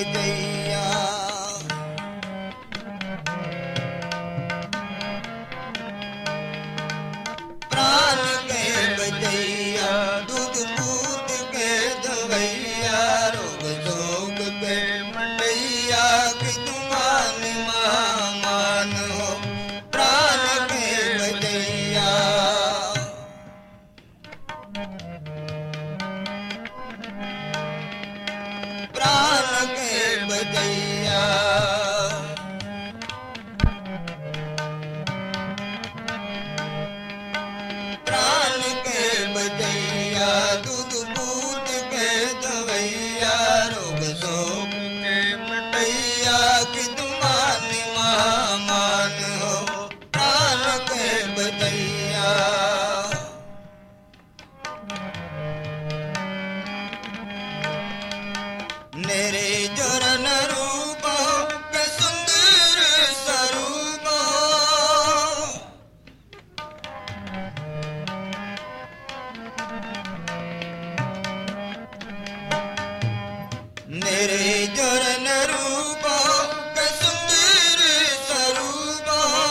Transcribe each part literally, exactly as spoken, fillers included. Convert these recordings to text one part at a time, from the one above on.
बजैया प्राण के बजैया दूध दूध के दवैया रोग शोक के मंडैया कि तुमान महामान हो प्राण के बजैया प्राण के बजैया प्राण के बजैया दूध दूध के दवैया रोग शोक के मटैया कि तुमान महामान हो प्राण के बजैया मेरे चरण रूप के सुंदर स्वरूप मेरे चरण रूप के सुंदर स्वरूप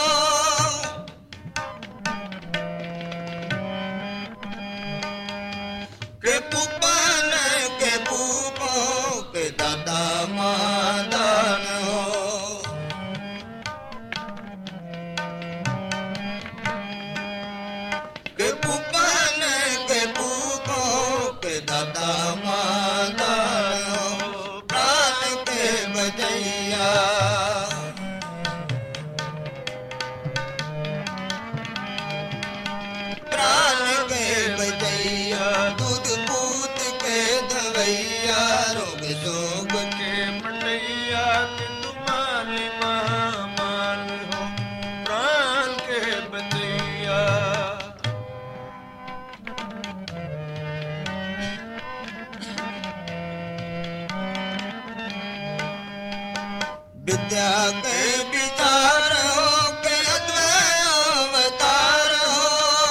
के पुपन के पुपो के दादा मादान हो के पुपन के पुपो के दादा मादान हो प्राण के बजैया प्राण के बजैया दूध पूत के दवैया रोग शोक के मंडैया कि तुमान महामान हो प्राण के बजैया विद्या के विचार हो के अद्वैत अवतार हो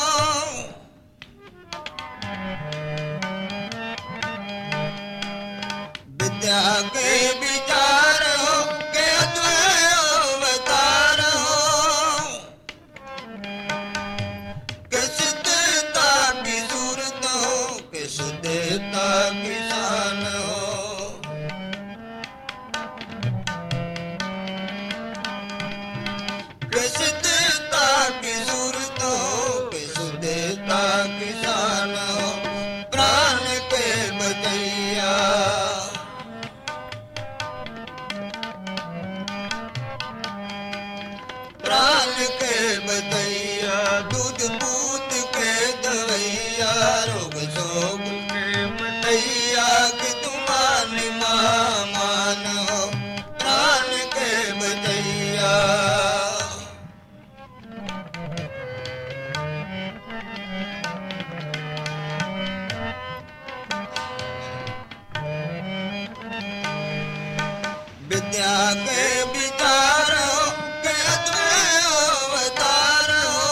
विद्या के विचार हो के अद्वैत अवतार हो के सिद्धता की सूरत हो के शुद्धता की शान हो के सिद्धता की सूरत हो के शुद्धता की शान हो प्राण के बजैया प्राण के बजैया दूध दूध के दवैया रोग शोक के मटैया कि तुमान महामान हो प्राण के बजैया विद्या के विचार हो के अद्वैत अवतार हो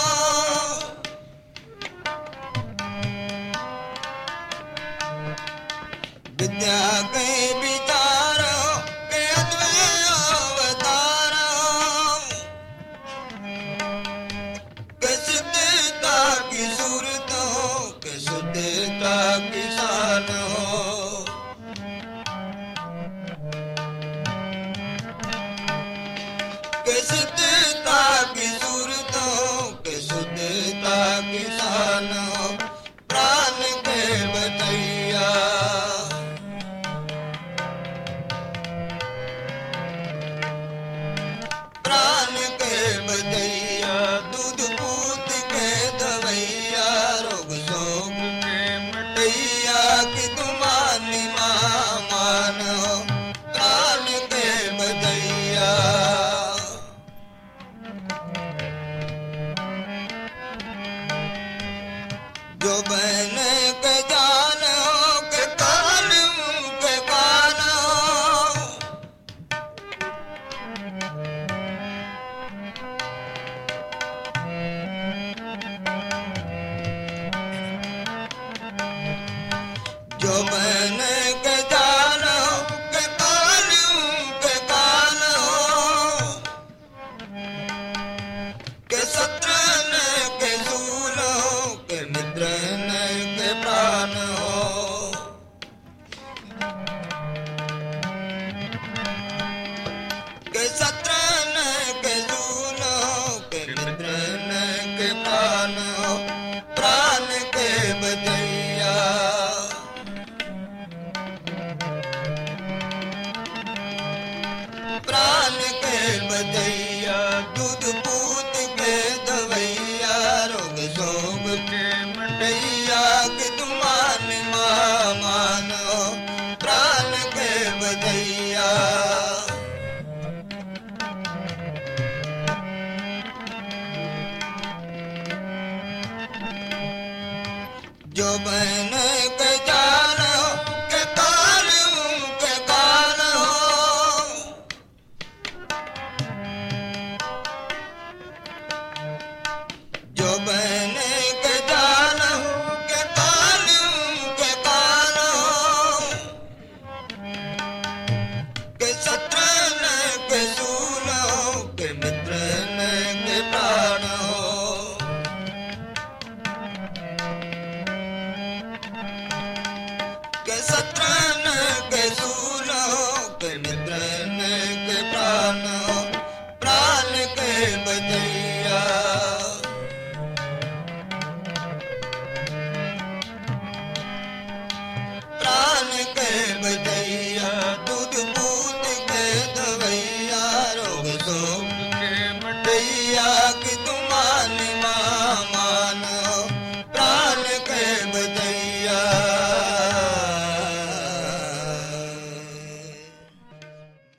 विद्या के विचार हो के अद्वैत अवतार हो के सिद्धता की सूरत हो के शुद्धता की शान हो के सिद्धता की सूरत हो के शुद्धता की शान हो प्राण के बजैया प्राण के बजैया दूध पूत के दवैया रोग शोक के मटैया कि तुमान महामान हो प्राण के बजैया जो बहन के जान हो के कान के कान हो जो मैंने के जानो के कालू के सत्रन के सूनो के मित्रन के प्राण